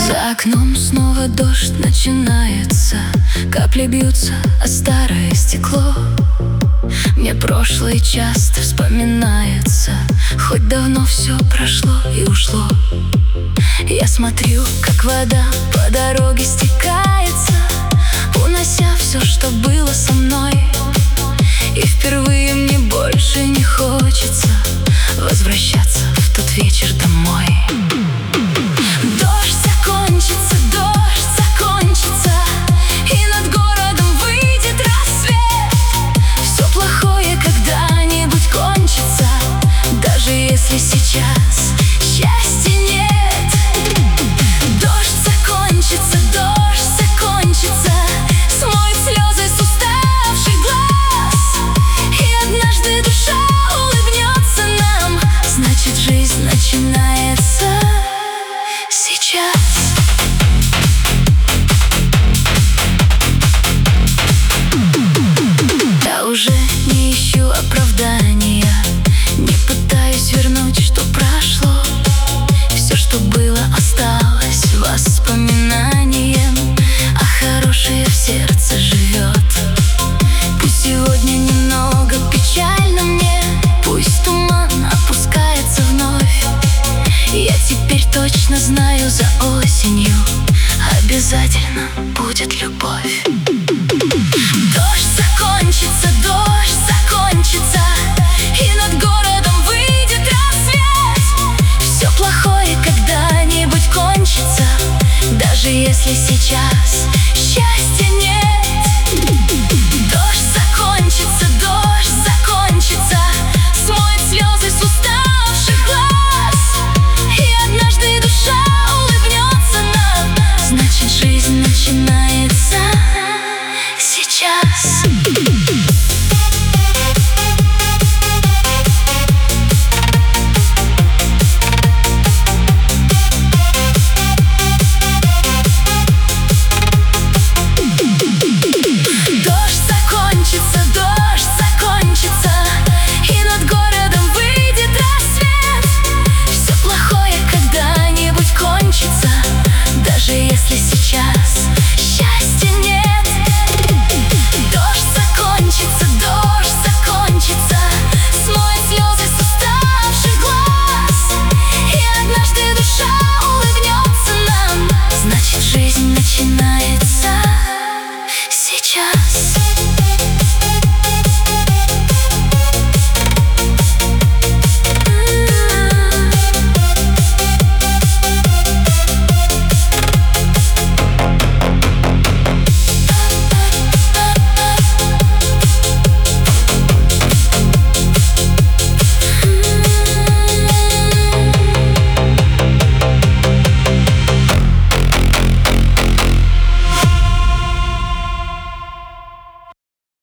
За окном снова дождь начинается, капли бьются о старое стекло. Мне прошлое часто вспоминается, хоть давно все прошло и ушло. Я смотрю, как вода по дороге стекается, унося все, что было со мной. И впервые мне больше не хочется возвращаться в тот вечер домой. Дождь закончится, и над городом выйдет рассвет. Все плохое когда-нибудь кончится, даже если сейчас счастья нет. Дождь закончится, смоет слезы с уставших глаз. И однажды душа улыбнется нам, значит, жизнь начинается сейчас. Я уже не ищу оправдания, не пытаюсь вернуть, что прошло. Все, что было, осталось воспоминанием, а хорошее в сердце живет. Пусть сегодня немного печально мне, пусть туман опускается вновь. Я теперь точно знаю, за осенью обязательно будет любовь. Дождь закончится, и над городом выйдет рассвет. Все плохое когда-нибудь кончится, даже если сейчас счастья нет.